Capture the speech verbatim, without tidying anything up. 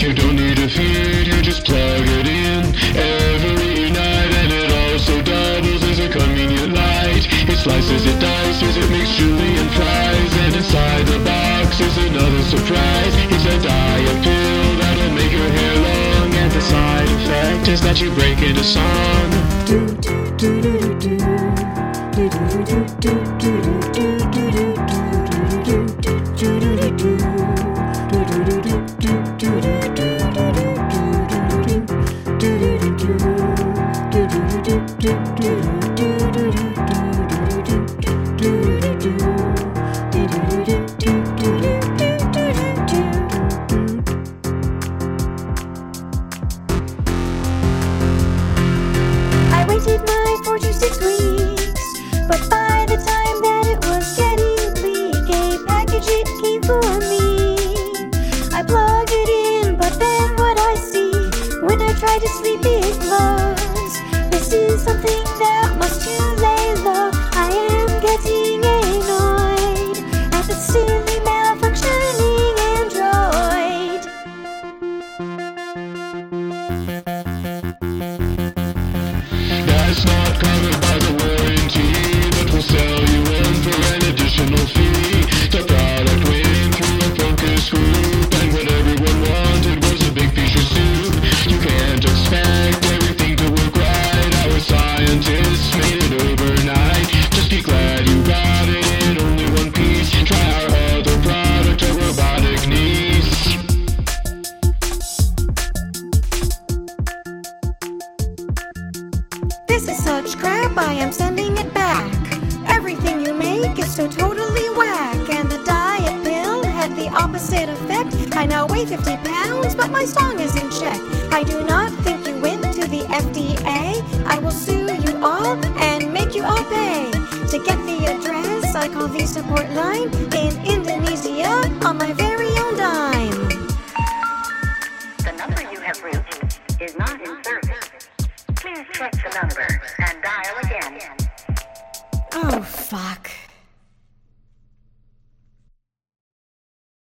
You don't need a feed, you just plug it in every night, and it also doubles as a convenient light. It slices, it dices, it makes julienne fries, and inside the box is another surprise. It's a diet pill that'll make your hair long, and the side effect is that you break into song. Do, do, do, do, do, do, do, do, do, do, do, I waited my four to six weeks, but by the time that it was getting bleak, a package it came for me. I plug it in, but then what I see when I try to sleep it glows. This is something that must you lay low. I am getting annoyed at the silly malfunctioning Android. That's not covered by the warranty, but we'll sell you one for an additional fee. The product went through a focus group, and what everyone wanted was a big feature soup. You can't expect everything to work right. Our scientists made it overnight. Just be glad you got it in only one piece. Try our other product, a robotic niece. This is such crap, I am sending it back. Everything you make is so totally whack, and the diet pill had the opposite effect. I now weigh fifty pounds, but my song is in check. I do not think you went to the F D A. I will sue you all and make you all pay. To get the address, I call the support line in